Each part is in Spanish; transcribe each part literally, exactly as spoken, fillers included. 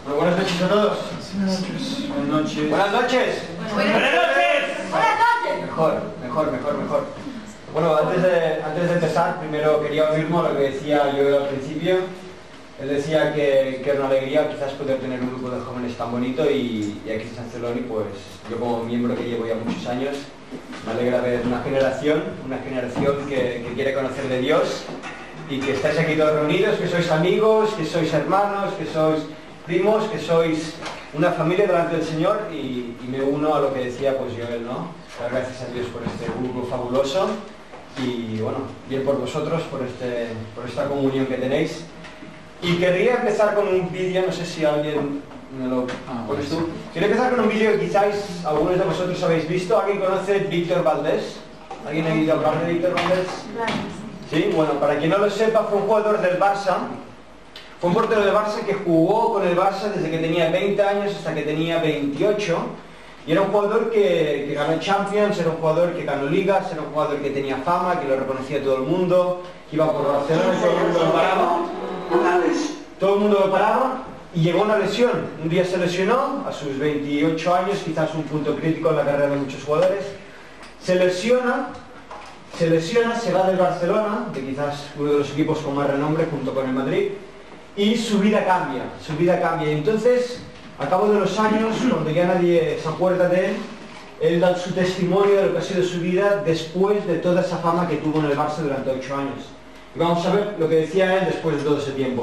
Muy buenas noches a todos. Buenas noches. Buenas noches. Buenas noches. Buenas noches. Buenas noches. Mejor, mejor, mejor, mejor. Bueno, antes de, antes de empezar, primero quería unirme a lo que decía yo al principio. Él decía que, que era una alegría quizás poder tener un grupo de jóvenes tan bonito y, y aquí en San Celoni, pues yo como miembro que llevo ya muchos años, me alegra ver una generación, una generación que, que quiere conocer de Dios y que estáis aquí todos reunidos, que sois amigos, que sois hermanos, que sois primos, que sois una familia delante del Señor y, y me uno a lo que decía pues Joel, ¿no? Dar gracias a Dios por este grupo fabuloso y bueno, bien por vosotros, por, este, por esta comunión que tenéis. Y querría empezar con un vídeo, no sé si alguien me lo pones tú. Quería empezar con un vídeo que quizás algunos de vosotros habéis visto. ¿Alguien conoce Víctor Valdés? ¿Alguien ha oído hablar de Víctor Valdés? Sí, bueno, para quien no lo sepa, fue un jugador del Barça. Fue un portero del Barça que jugó con el Barça desde que tenía veinte años hasta que tenía veintiocho. Y era un jugador que, que ganó Champions, era un jugador que ganó Ligas, era un jugador que tenía fama, que lo reconocía todo el mundo, que iba por Barcelona y todo el mundo lo paraba. Todo el mundo lo paraba y llegó una lesión. Un día se lesionó, a sus veintiocho años, quizás un punto crítico en la carrera de muchos jugadores. Se lesiona, se lesiona, se va del Barcelona, de quizás uno de los equipos con más renombre junto con el Madrid, y su vida cambia, su vida cambia. Y entonces, a cabo de los años, cuando ya nadie se acuerda de él, él da su testimonio de lo que ha sido su vida después de toda esa fama que tuvo en el Barça durante ocho años. Y vamos a ver lo que decía él después de todo ese tiempo.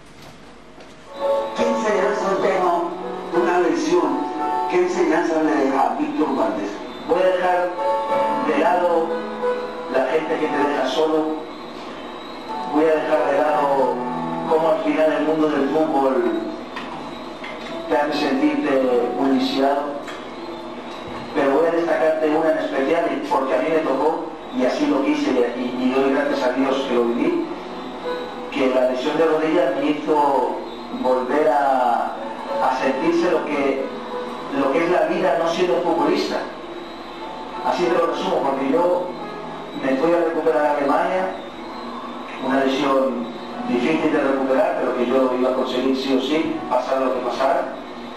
¿Qué enseñanza tengo? Una lección. ¿Qué enseñanza le deja a Víctor Valdés? Voy a dejar de lado la gente que te deja solo. Voy a dejar de lado cómo al final el mundo del fútbol te hace sentirte bueniciado. Pero voy a destacarte una en especial porque a mí me tocó y así lo quise y, y doy gracias a Dios que lo viví, que la lesión de rodilla me hizo volver a, a sentirse lo que, lo que es la vida no siendo futbolista. Así te lo resumo, porque yo me fui a recuperar a Alemania, una lesión difícil de recuperar, pero que yo iba a conseguir sí o sí, pasara lo que pasara.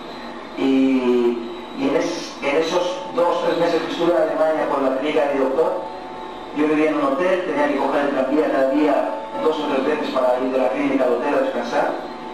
Y, y en, es, en esos dos o tres meses que estuve en Alemania con la clínica de doctor, yo vivía en un hotel, tenía que coger el tranvía cada día dos o tres veces para ir de la clínica al hotel a descansar.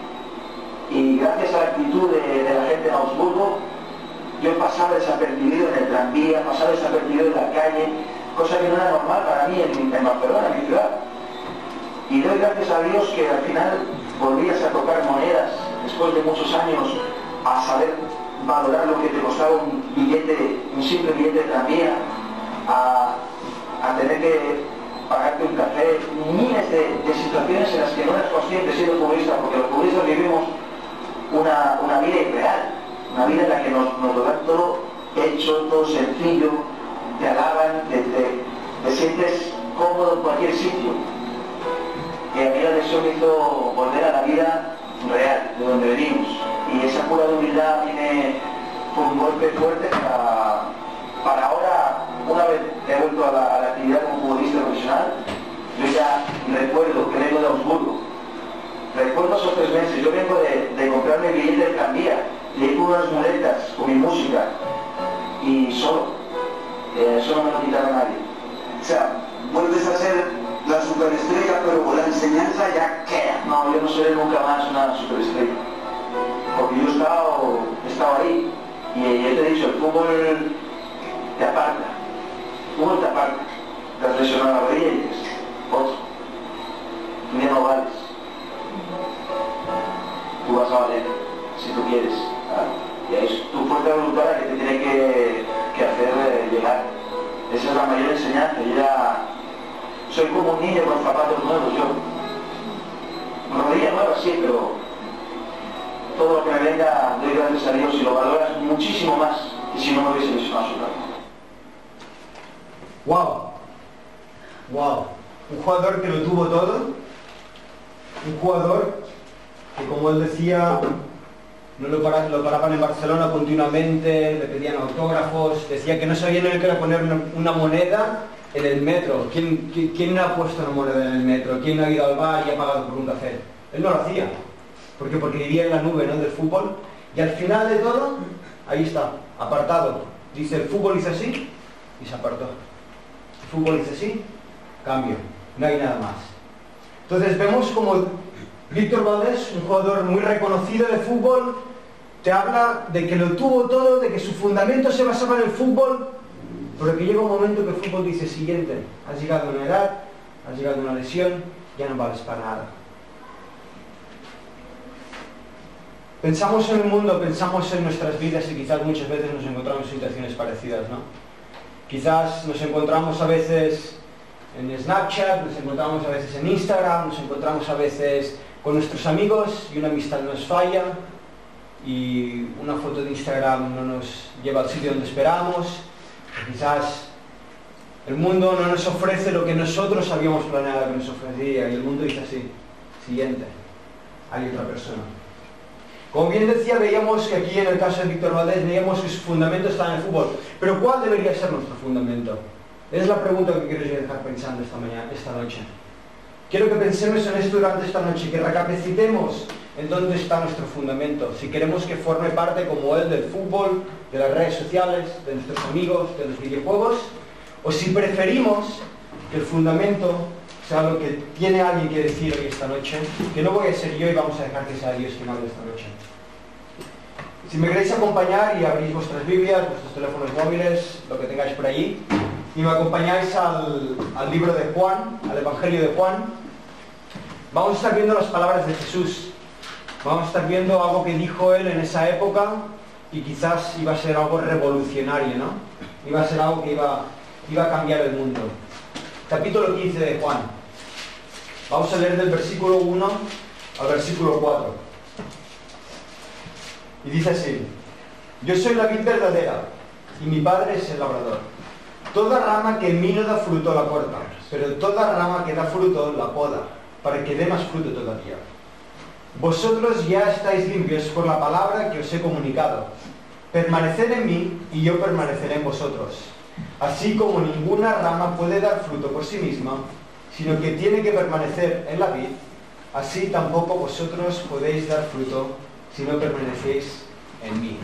Y gracias a la actitud de, de la gente en Augsburgo, yo pasaba desapercibido en el tranvía, pasaba desapercibido en la calle, cosa que no era normal para mí en, en Barcelona, en mi ciudad. Y doy gracias a Dios que al final volvías a tocar monedas, después de muchos años, a saber valorar lo que te costaba un billete, un simple billete de tranvía, a, a tener que pagarte un café, miles de, de situaciones en las que no eres consciente siendo futbolista, porque los futbolistas vivimos una, una vida irreal, una vida en la que nos, nos lo dan todo hecho, todo sencillo, te alaban, te, te, te sientes cómodo en cualquier sitio. Y a mí la lesión me hizo volver a la vida real, de donde venimos. Y esa cura de humildad viene con un golpe fuerte para, para ahora, una vez he vuelto a la, a la actividad como futbolista profesional, yo ya recuerdo que vengo de Augsburgo. Recuerdo esos tres meses, yo vengo de, de comprarme el billete de tranvía, de ir con unas muletas, con mi música, y solo. Eh, eso no me lo quitaron a nadie. O sea, vuelves a ser la superestrella, pero la enseñanza ya queda. No, yo no seré nunca más una superestrella. Porque yo he estado, he estado ahí, y yo te he dicho, el fútbol te aparta. El fútbol te aparta. Te has lesionado la rodilla y dices, otro. Tú ya no vales. Tú vas a valer, si tú quieres. ¿Vale? Y ahí es tu fuerza voluntad la que te tiene que, que hacer eh, llegar. Esa es la mayor enseñanza. Yo ya soy como un niño con zapatos nuevos, yo. Rodilla nueva sí, pero todo lo que me venga, doy gracias a Dios y lo valoras muchísimo más que si no me hubiese lesionado su carro. ¡Wow! ¡Wow! Un jugador que lo tuvo todo, un jugador que, como él decía, no lo, para, lo paraban en Barcelona continuamente, le pedían autógrafos, decía que no sabían en el que era poner una, una moneda en el metro. ¿Quién, quién, ¿Quién no ha puesto una moneda en el metro? ¿Quién no ha ido al bar y ha pagado por un café? Él no lo hacía. ¿Por qué? Porque vivía en la nube, ¿no?, del fútbol. Y al final de todo, ahí está, apartado. Dice, el fútbol hizo así y se apartó. El fútbol hizo así, cambio. No hay nada más. Entonces vemos como Víctor Valdés, un jugador muy reconocido de fútbol, te habla de que lo tuvo todo, de que su fundamento se basaba en el fútbol, pero que llega un momento que el fútbol dice, siguiente, has llegado a una edad, has llegado a una lesión, ya no vales para nada. Pensamos en el mundo, pensamos en nuestras vidas y quizás muchas veces nos encontramos en situaciones parecidas, ¿no? Quizás nos encontramos a veces en Snapchat, nos encontramos a veces en Instagram, nos encontramos a veces con nuestros amigos y una amistad nos falla y una foto de Instagram no nos lleva al sitio donde esperamos. Quizás el mundo no nos ofrece lo que nosotros habíamos planeado que nos ofrecía y el mundo dice así, siguiente, hay otra persona. Como bien decía, veíamos que aquí en el caso de Víctor Valdés veíamos que su fundamento está en el fútbol, pero ¿cuál debería ser nuestro fundamento? Es la pregunta que quiero dejar pensando esta mañana, esta noche. Quiero que pensemos en esto durante esta noche, que recapacitemos en dónde está nuestro fundamento, si queremos que forme parte como él del fútbol, de las redes sociales, de nuestros amigos, de los videojuegos, o si preferimos que el fundamento sea lo que tiene alguien que decir hoy esta noche, que no voy a ser yo y vamos a dejar que sea Dios quien hable esta noche. Si me queréis acompañar y abrís vuestras Biblias, vuestros teléfonos móviles, lo que tengáis por allí, y me acompañáis al, al libro de Juan, al Evangelio de Juan, vamos a estar viendo las palabras de Jesús. Vamos a estar viendo algo que dijo él en esa época y quizás iba a ser algo revolucionario, ¿no? Iba a ser algo que iba, iba a cambiar el mundo. Capítulo quince de Juan. Vamos a leer del versículo uno al versículo cuatro. Y dice así: yo soy la vid verdadera y mi padre es el labrador. Toda rama que en mí no da fruto la corta, pero toda rama que da fruto la poda, para que dé más fruto todavía. Vosotros ya estáis limpios por la palabra que os he comunicado. Permaneced en mí y yo permaneceré en vosotros. Así como ninguna rama puede dar fruto por sí misma, sino que tiene que permanecer en la vid, así tampoco vosotros podéis dar fruto si no permanecéis en mí.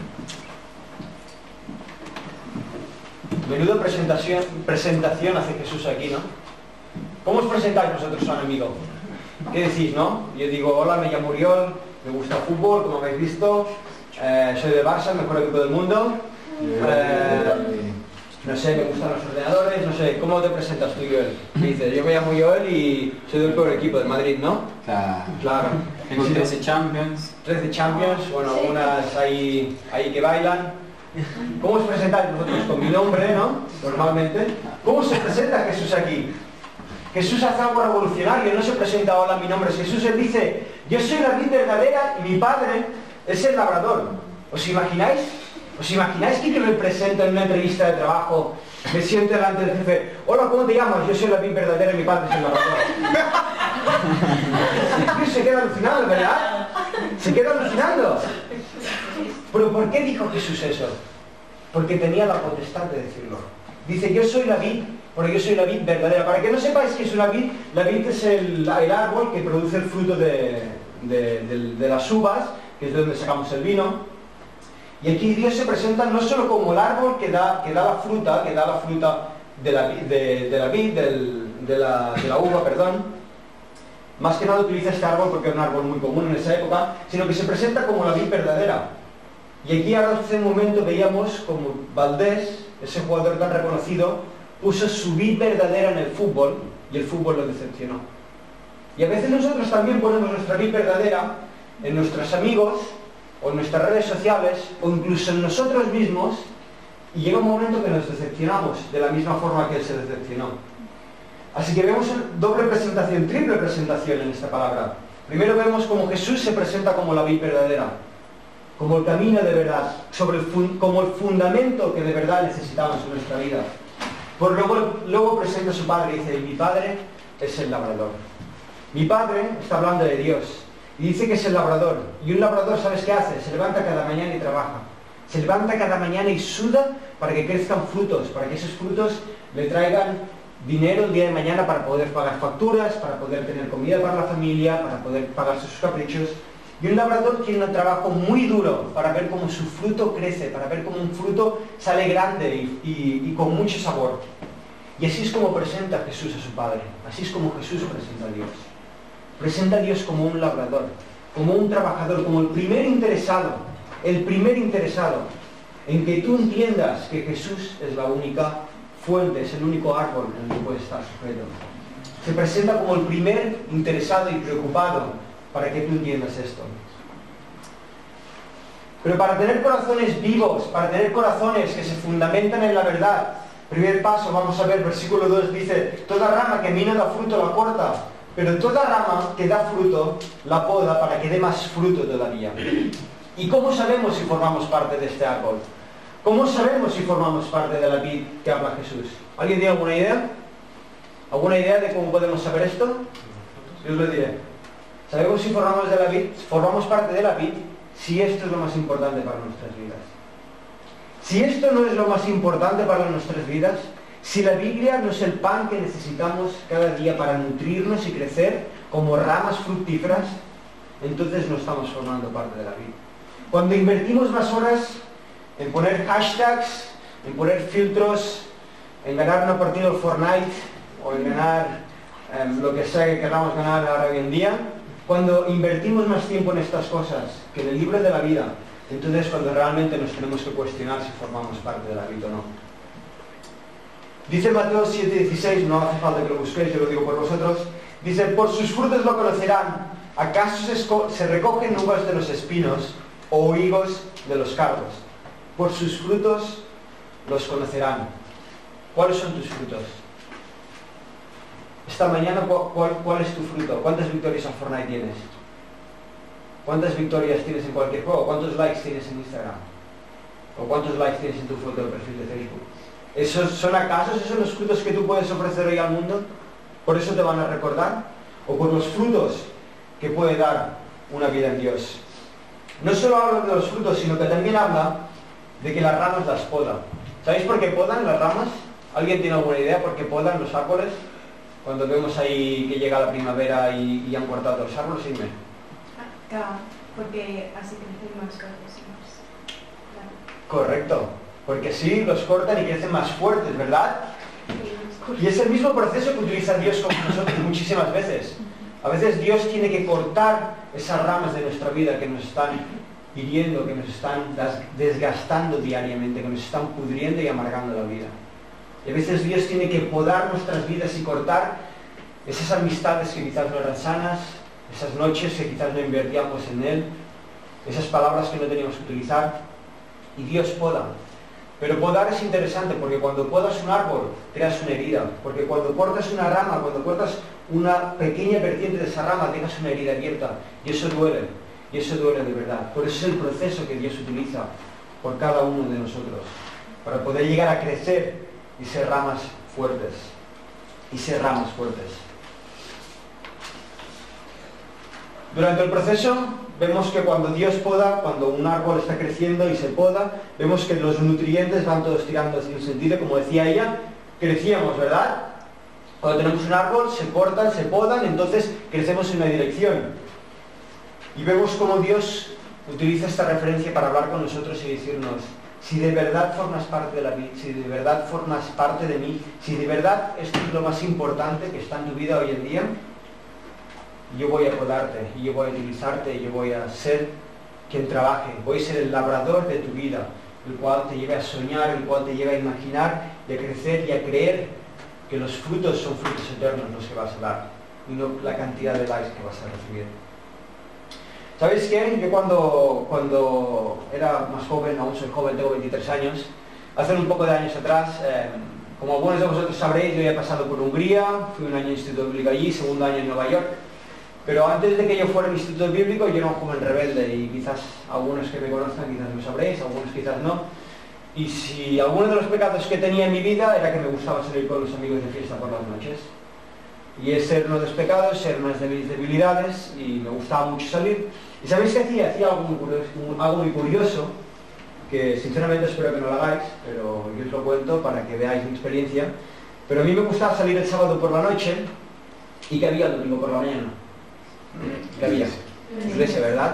Menudo presentación, presentación hace Jesús aquí, ¿no? ¿Cómo os presentáis vosotros a un amigo? ¿Qué decís, no? Yo digo, hola, me llamo Uriol, me gusta el fútbol, como habéis visto, eh, soy del Barça, el mejor equipo del mundo, eh, no sé, me gustan los ordenadores, no sé, ¿cómo te presentas tú, Joel? Dices, yo me llamo Joel y soy del peor equipo, del Madrid, ¿no? Claro. Claro. Tengo trece Champions. trece Champions, bueno, algunas ahí, ahí que bailan. ¿Cómo os presentáis vosotros? Con mi nombre, ¿no? Normalmente. ¿Cómo se presenta Jesús aquí? Jesús hace algo revolucionario, no se presenta, hola, mi nombre es Jesús, él dice, yo soy la vid verdadera y mi padre es el labrador. ¿Os imagináis? ¿Os imagináis que yo me presento en una entrevista de trabajo, me siento delante del jefe, hola, ¿cómo te llamas? Yo soy la vid verdadera y mi padre es el labrador. Se queda alucinado, ¿verdad? Se queda alucinando. ¿Pero por qué dijo Jesús eso? Porque tenía la potestad de decirlo. Dice, yo soy la vid, porque yo soy la vid verdadera. Para que no sepáis que es una vid, la vid es el, el árbol que produce el fruto de, de, de, de las uvas, que es de donde sacamos el vino. Y aquí Dios se presenta no solo como el árbol que da, que da la fruta, que da la fruta de la, de, de la vid, del, de, la, de la uva, perdón. Más que nada utiliza este árbol porque era un árbol muy común en esa época, sino que se presenta como la vid verdadera. Y aquí ahora hace un momento veíamos como Valdés, ese jugador tan reconocido, puso su vid verdadera en el fútbol y el fútbol lo decepcionó. Y a veces nosotros también ponemos nuestra vid verdadera en nuestros amigos o en nuestras redes sociales o incluso en nosotros mismos y llega un momento que nos decepcionamos de la misma forma que él se decepcionó. Así que vemos doble presentación, triple presentación en esta palabra. Primero vemos cómo Jesús se presenta como la vid verdadera, como el camino de verdad, sobre el fun, como el fundamento que de verdad necesitamos en nuestra vida. Por luego, luego presenta a su padre y dice, mi padre es el labrador. Mi padre está hablando de Dios y dice que es el labrador. Y un labrador, ¿sabes qué hace? Se levanta cada mañana y trabaja. Se levanta cada mañana y suda para que crezcan frutos, para que esos frutos le traigan dinero el día de mañana para poder pagar facturas, para poder tener comida para la familia, para poder pagar sus caprichos. Y un labrador tiene un trabajo muy duro para ver cómo su fruto crece, para ver cómo un fruto sale grande y, y, y con mucho sabor. Y así es como presenta Jesús a su Padre. Así es como Jesús presenta a Dios. Presenta a Dios como un labrador, como un trabajador, como el primer interesado, el primer interesado en que tú entiendas que Jesús es la única fuente, es el único árbol en el que puedes estar sujeto. Se presenta como el primer interesado y preocupado para que tú entiendas esto. Pero para tener corazones vivos, para tener corazones que se fundamentan en la verdad, primer paso, vamos a ver, versículo dos dice, toda rama que a mí no da fruto la corta, pero toda rama que da fruto la poda para que dé más fruto todavía. ¿Y cómo sabemos si formamos parte de este árbol? ¿Cómo sabemos si formamos parte de la vid que habla Jesús? ¿Alguien tiene alguna idea? ¿Alguna idea de cómo podemos saber esto? Yo os lo diré. Sabemos si formamos, de la vid, formamos parte de la vid si esto es lo más importante para nuestras vidas. Si esto no es lo más importante para nuestras vidas, si la Biblia no es el pan que necesitamos cada día para nutrirnos y crecer como ramas fructíferas, entonces no estamos formando parte de la vid. Cuando invertimos más horas en poner hashtags, en poner filtros, en ganar una partida de Fortnite o en ganar eh, lo que sea que queramos ganar ahora hoy en día, cuando invertimos más tiempo en estas cosas que en el libro de la vida, entonces cuando realmente nos tenemos que cuestionar si formamos parte de la vida o no. Dice Mateo siete dieciséis, no hace falta que lo busquéis, yo lo digo por vosotros, dice, por sus frutos lo conocerán, ¿acaso se, se recogen uvas de los espinos o higos de los cardos? Por sus frutos los conocerán. ¿Cuáles son tus frutos? Esta mañana, ¿cuál, cuál es tu fruto? ¿Cuántas victorias en Fortnite tienes? ¿Cuántas victorias tienes en cualquier juego? ¿Cuántos likes tienes en Instagram? ¿O cuántos likes tienes en tu foto de perfil de Facebook? ¿Esos son acaso esos son los frutos que tú puedes ofrecer hoy al mundo? ¿Por eso te van a recordar? ¿O por los frutos que puede dar una vida en Dios? No solo habla de los frutos, sino que también habla de que las ramas las podan. ¿Sabéis por qué podan las ramas? ¿Alguien tiene alguna idea por qué podan los árboles? Cuando vemos ahí que llega la primavera y, y han cortado los árboles, dime. Claro, porque así crecen más fuertes. Claro. Correcto, porque sí, los cortan y crecen más fuertes, ¿verdad? Y es el mismo proceso que utiliza Dios con nosotros muchísimas veces. A veces Dios tiene que cortar esas ramas de nuestra vida que nos están hiriendo, que nos están desgastando diariamente, que nos están pudriendo y amargando la vida. Y a veces Dios tiene que podar nuestras vidas y cortar esas amistades que quizás no eran sanas, esas noches que quizás no invertíamos en Él, esas palabras que no teníamos que utilizar. Y Dios poda. Pero podar es interesante porque cuando podas un árbol, creas una herida. Porque cuando cortas una rama, cuando cortas una pequeña vertiente de esa rama, dejas una herida abierta. Y eso duele. Y eso duele de verdad. Por eso es el proceso que Dios utiliza por cada uno de nosotros. Para poder llegar a crecer y ser ramas fuertes. Y ser ramas fuertes. Durante el proceso vemos que cuando Dios poda, cuando un árbol está creciendo y se poda, vemos que los nutrientes van todos tirando hacia un sentido, como decía ella, crecíamos, ¿verdad? Cuando tenemos un árbol, se cortan, se podan, entonces crecemos en una dirección. Y vemos cómo Dios utiliza esta referencia para hablar con nosotros y decirnos, si de verdad formas parte de la vida, si de verdad formas parte de mí, si de verdad esto es lo más importante que está en tu vida hoy en día, yo voy a podarte, y yo voy a utilizarte, y yo voy a ser quien trabaje, voy a ser el labrador de tu vida, el cual te lleve a soñar, el cual te lleve a imaginar, y a crecer y a creer que los frutos son frutos eternos los que vas a dar, y no la cantidad de likes que vas a recibir. ¿Sabéis qué? Yo cuando, cuando era más joven, aún soy joven, tengo veintitrés años, hace un poco de años atrás, eh, como algunos de vosotros sabréis, yo he pasado por Hungría, fui un año en instituto bíblico allí, segundo año en Nueva York. Pero antes de que yo fuera al instituto bíblico, yo era un joven rebelde y quizás algunos que me conozcan quizás lo sabréis, algunos quizás no. Y si alguno de los pecados que tenía en mi vida era que me gustaba salir con los amigos de fiesta por las noches. Y ese era uno de los pecados, era una de mis debilidades y me gustaba mucho salir. ¿Y sabéis qué hacía? Hacía algo muy curioso, algo muy curioso que sinceramente espero que no lo hagáis, pero yo os lo cuento para que veáis mi experiencia. Pero a mí me gustaba salir el sábado por la noche y que había el domingo por la mañana. ¿Qué había? Iglesia, ¿verdad?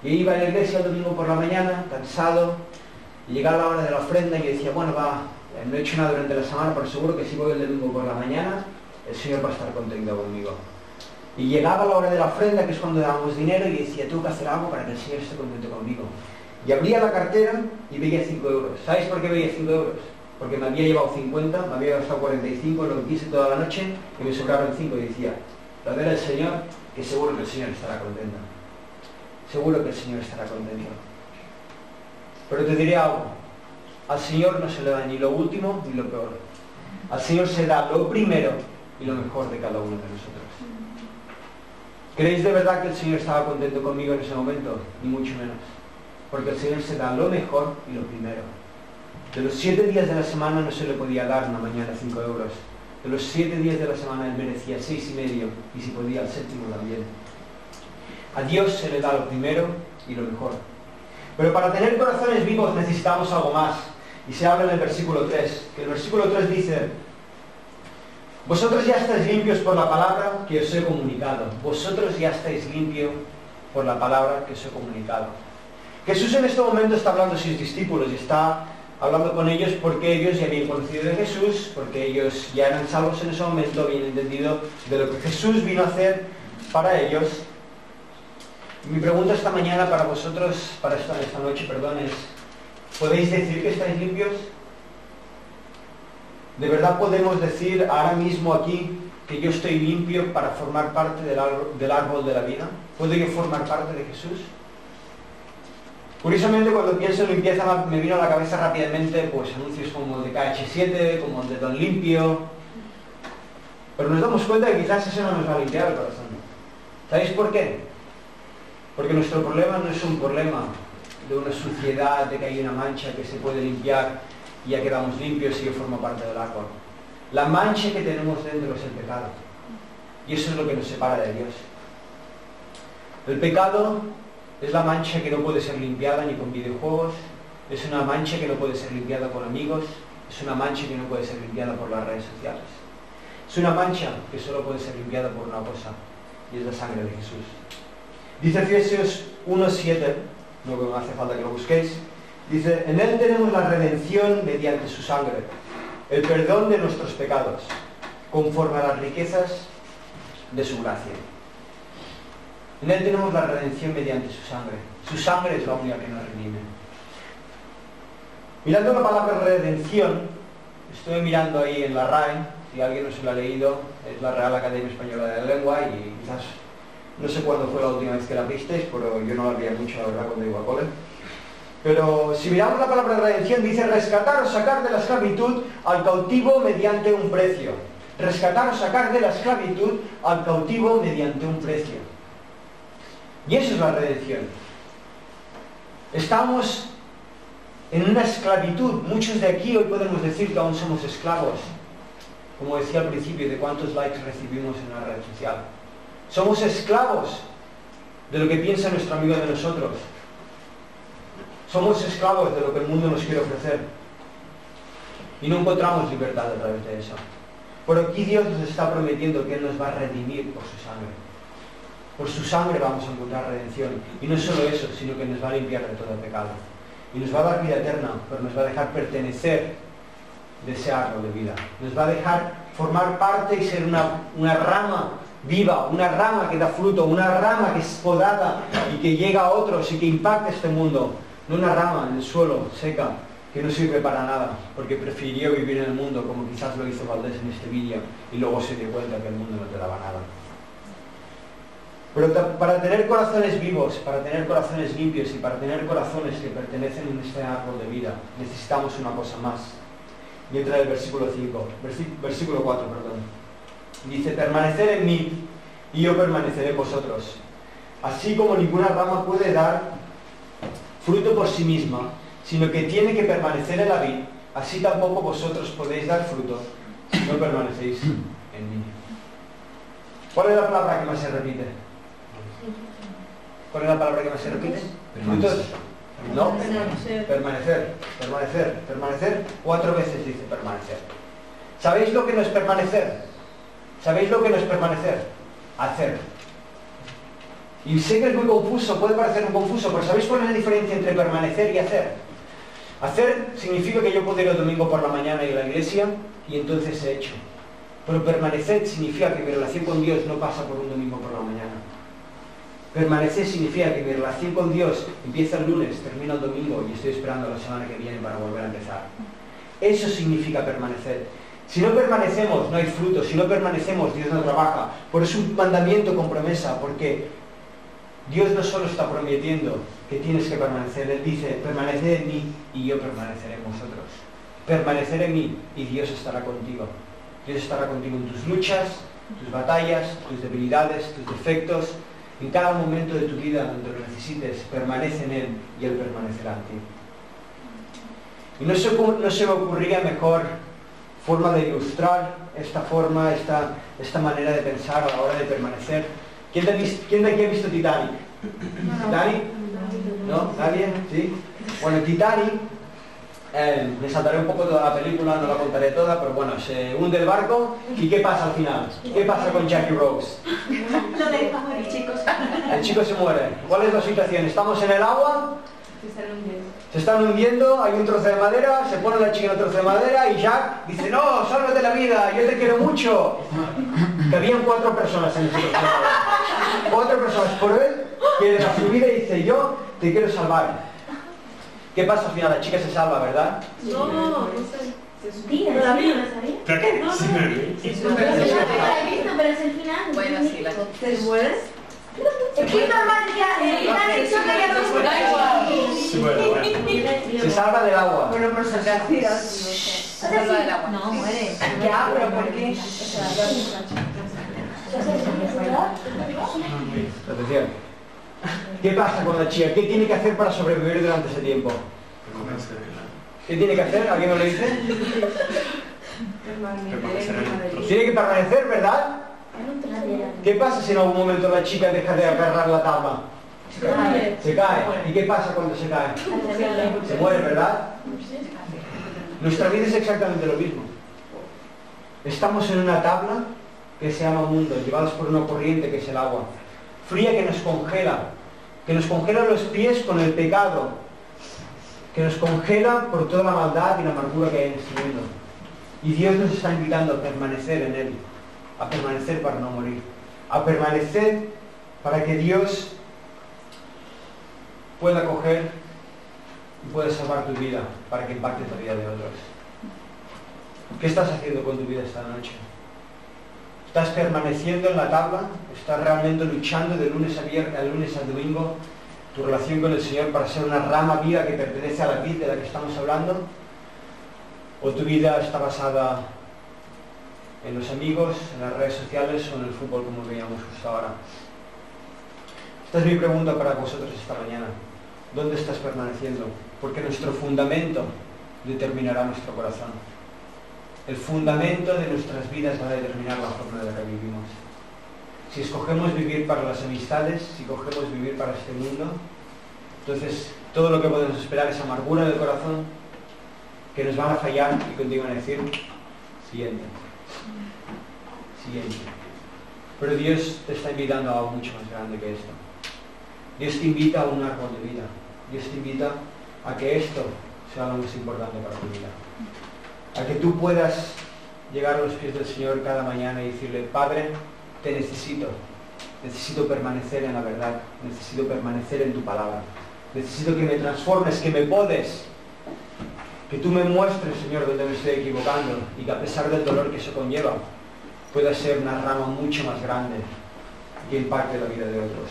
Yo iba a la iglesia el domingo por la mañana, cansado, y llegaba la hora de la ofrenda y yo decía, bueno, va, no he hecho nada durante la semana, pero seguro que si voy el domingo por la mañana, el Señor va a estar contento conmigo. Y llegaba la hora de la ofrenda, que es cuando dábamos dinero, y decía, tengo que hacer algo para que el Señor esté contento conmigo. Y abría la cartera y veía cinco euros. ¿Sabéis por qué veía cinco euros? Porque me había llevado cincuenta, me había gastado cuarenta y cinco, lo que quise toda la noche, y me sobraron cinco, y decía, lo verá el Señor, que seguro que el Señor estará contento. Seguro que el Señor estará contento. Pero te diré algo, al Señor no se le da ni lo último ni lo peor. Al Señor se da lo primero y lo mejor de cada uno de nosotros. ¿Creéis de verdad que el Señor estaba contento conmigo en ese momento? Ni mucho menos. Porque el Señor se da lo mejor y lo primero. De los siete días de la semana no se le podía dar una mañana cinco euros. De los siete días de la semana él merecía seis y medio, y si podía el séptimo también. A Dios se le da lo primero y lo mejor. Pero para tener corazones vivos necesitamos algo más. Y se habla en el versículo tres, que el versículo tres dice, vosotros ya estáis limpios por la palabra que os he comunicado. Vosotros ya estáis limpios por la palabra que os he comunicado. Jesús en este momento está hablando a sus discípulos y está hablando con ellos porque ellos ya habían conocido de Jesús, porque ellos ya eran salvos en ese momento, habían entendido de lo que Jesús vino a hacer para ellos. Mi pregunta esta mañana para vosotros, para esta, esta noche, perdón, es, ¿podéis decir que estáis limpios? ¿De verdad podemos decir ahora mismo aquí que yo estoy limpio para formar parte del árbol, del árbol de la vida? ¿Puedo yo formar parte de Jesús? Curiosamente, cuando pienso en limpieza me vino a la cabeza rápidamente pues anuncios como el de K H siete, como el de Don Limpio. Pero nos damos cuenta que quizás eso no nos va a limpiar el corazón. ¿Sabéis por qué? Porque nuestro problema no es un problema de una suciedad, de que hay una mancha que se puede limpiar y ya quedamos limpios y yo formo parte del árbol. La mancha que tenemos dentro es el pecado. Y eso es lo que nos separa de Dios. El pecado es la mancha que no puede ser limpiada ni con videojuegos, es una mancha que no puede ser limpiada con amigos, es una mancha que no puede ser limpiada por las redes sociales. Es una mancha que solo puede ser limpiada por una cosa, y es la sangre de Jesús. Dice Efesios uno siete, no hace falta que lo busquéis, dice, en Él tenemos la redención mediante su sangre, el perdón de nuestros pecados, conforme a las riquezas de su gracia. En Él tenemos la redención mediante su sangre. Su sangre es la única que nos redime. Mirando la palabra redención, estuve mirando ahí en la R A E, si alguien no se lo ha leído, es la Real Academia Española de la Lengua, y quizás, no sé cuándo fue la última vez que la visteis, pero yo no la veía mucho, la verdad, cuando iba a cole. Pero si miramos la palabra redención, dice rescatar o sacar de la esclavitud al cautivo mediante un precio. Rescatar o sacar de la esclavitud al cautivo mediante un precio. Y eso es la redención. Estamos en una esclavitud. Muchos de aquí hoy podemos decir que aún somos esclavos. Como decía al principio, de cuántos likes recibimos en una red social. Somos esclavos de lo que piensa nuestro amigo de nosotros. Somos esclavos de lo que el mundo nos quiere ofrecer. Y no encontramos libertad a través de eso. Pero aquí Dios nos está prometiendo que Él nos va a redimir por su sangre. Por su sangre vamos a encontrar redención. Y no solo eso, sino que nos va a limpiar de todo pecado. Y nos va a dar vida eterna, pero nos va a dejar pertenecer de ese árbol de vida. Nos va a dejar formar parte y ser una, una rama viva, una rama que da fruto, una rama que es podada y que llega a otros y que impacta este mundo. No una rama en el suelo, seca, que no sirve para nada, porque prefirió vivir en el mundo como quizás lo hizo Valdés en este vídeo y luego se dio cuenta que el mundo no te daba nada. Pero para tener corazones vivos, para tener corazones limpios y para tener corazones que pertenecen en este árbol de vida, necesitamos una cosa más. Y entra el versículo cinco, versículo cuatro, perdón. Dice, permanecer en mí y yo permaneceré en vosotros. Así como ninguna rama puede dar fruto por sí misma, sino que tiene que permanecer en la vid, así tampoco vosotros podéis dar fruto si no permanecéis en mí. ¿Cuál es la palabra que más se repite? ¿Cuál es la palabra que más se repite? ¿Frutos? No. Permanecer. Permanecer, permanecer, permanecer. Cuatro veces dice permanecer. ¿Sabéis lo que no es permanecer? ¿Sabéis lo que no es permanecer? Hacer. Y sé que es muy confuso, puede parecer muy confuso, pero ¿sabéis cuál es la diferencia entre permanecer y hacer? Hacer significa que yo puedo ir el domingo por la mañana y ir a la iglesia y entonces he hecho. Pero permanecer significa que mi relación con Dios no pasa por un domingo por la mañana. Permanecer significa que mi relación con Dios empieza el lunes, termina el domingo y estoy esperando la semana que viene para volver a empezar. Eso significa permanecer. Si no permanecemos, no hay fruto. Si no permanecemos, Dios no trabaja. Por eso es un mandamiento con promesa, porque Dios no solo está prometiendo que tienes que permanecer, Él dice, permaneced en mí y yo permaneceré en vosotros. Permanecer en mí y Dios estará contigo. Dios estará contigo en tus luchas, tus batallas, tus debilidades, tus defectos. En cada momento de tu vida donde lo necesites, permanece en Él y Él permanecerá en ti. Y no se, no se me ocurría mejor forma de ilustrar esta forma, esta, esta manera de pensar a la hora de permanecer. ¿Quién de, quién de aquí ha visto Titanic? ¿Titanic? ¿No? ¿Nadie? ¿Sí? Bueno, Titanic, eh, me saltaré un poco toda la película, no la contaré toda, pero bueno, se hunde el barco y ¿qué pasa al final? ¿Qué pasa con Jackie Rose? El chico se El chico se muere. ¿Cuál es la situación? Estamos en el agua, se están hundiendo. se están hundiendo, hay un trozo de madera, se pone la chica en el trozo de madera y Jack dice, no, sálvate la vida, yo te quiero mucho. Que habían cuatro personas en ese trozo de madera. Cuatro personas por él, que a su vida dice, yo te quiero salvar. ¿Qué pasa al final? La chica se salva, ¿verdad? No, no sé. Tía, ¿No la vi? ¿no la sabía? ¿Pero qué? No, Sí, no. me vi. Yo no la he visto, pero es el final. Bueno, sí, la ¿Te mueres? Es que es normal que el Titanic se haya dos Sí, bueno, bueno. Se salva del agua. Bueno, pero se hacía. Se salva del agua. No, muere. Ya, pero ¿por qué? Atención. ¿Qué pasa con la chica? ¿Qué tiene que hacer para sobrevivir durante ese tiempo? ¿Qué tiene que hacer? ¿Alguien me lo dice? Tiene que permanecer, ¿verdad? ¿Qué pasa si en algún momento la chica deja de agarrar la tabla? Se cae. Se cae. ¿Y qué pasa cuando se cae? Se muere, ¿verdad? Nuestra vida es exactamente lo mismo. Estamos en una tabla que se llama mundo, llevados por una corriente que es el agua, fría que nos congela, que nos congela los pies con el pecado, que nos congela por toda la maldad y la amargura que hay en este mundo. Y Dios nos está invitando a permanecer en Él, a permanecer para no morir, a permanecer para que Dios pueda coger y pueda salvar tu vida, para que impacte la vida de otros. ¿Qué estás haciendo con tu vida esta noche? ¿Estás permaneciendo en la tabla? ¿Estás realmente luchando de lunes a viernes, al lunes al domingo, tu relación con el Señor para ser una rama viva que pertenece a la vid de la que estamos hablando? ¿O tu vida está basada en los amigos, en las redes sociales o en el fútbol como veíamos justo ahora? Esta es mi pregunta para vosotros esta mañana. ¿Dónde estás permaneciendo? Porque nuestro fundamento determinará nuestro corazón. El fundamento de nuestras vidas va a determinar la forma de la que vivimos. Si escogemos vivir para las amistades, si escogemos vivir para este mundo, entonces todo lo que podemos esperar es amargura del corazón, que nos van a fallar y contigo van a decir, siguiente, siguiente. Pero Dios te está invitando a algo mucho más grande que esto. Dios te invita a un árbol de vida. Dios te invita a que esto sea lo más importante para tu vida. A que tú puedas llegar a los pies del Señor cada mañana y decirle, Padre, te necesito. Necesito permanecer en la verdad. Necesito permanecer en tu palabra. Necesito que me transformes, que me podes. Que tú me muestres, Señor, donde me estoy equivocando y que a pesar del dolor que eso conlleva, pueda ser una rama mucho más grande que impacte la vida de otros.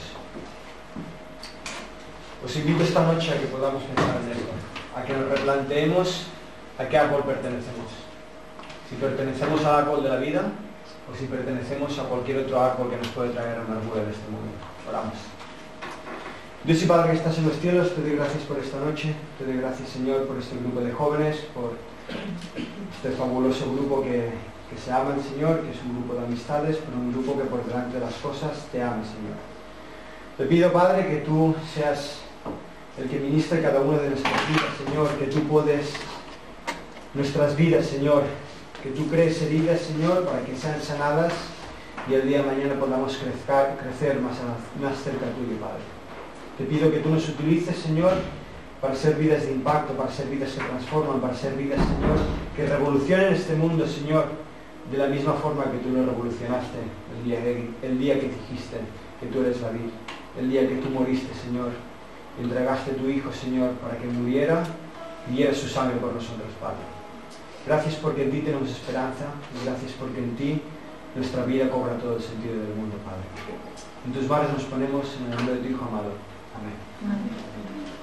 Os invito esta noche a que podamos pensar en esto, a que nos replanteemos a qué árbol pertenecemos. Si pertenecemos al árbol de la vida o si pertenecemos a cualquier otro árbol que nos puede traer amargura en este mundo. Oramos. Dios y Padre que estás en los cielos, te doy gracias por esta noche, te doy gracias, Señor, por este grupo de jóvenes, por este fabuloso grupo que, que se aman, Señor, que es un grupo de amistades, pero un grupo que por delante de las cosas te ama, Señor. Te pido, Padre, que tú seas el que ministre cada una de nuestras vidas, Señor, que tú puedes nuestras vidas, Señor, que tú crees heridas, Señor, para que sean sanadas y el día de mañana podamos crezcar, crecer más, a, más cerca tuyo, Padre. Te pido que tú nos utilices, Señor, para ser vidas de impacto, para ser vidas que transforman, para ser vidas, Señor, que revolucionen este mundo, Señor, de la misma forma que tú lo revolucionaste el día, el día que dijiste que tú eres la vid, el día que tú moriste, Señor, y entregaste a tu Hijo, Señor, para que muriera y diera su sangre por nosotros, Padre. Gracias porque en ti tenemos esperanza y gracias porque en ti nuestra vida cobra todo el sentido del mundo, Padre. En tus manos nos ponemos en el nombre de tu Hijo amado. Amén. Amén.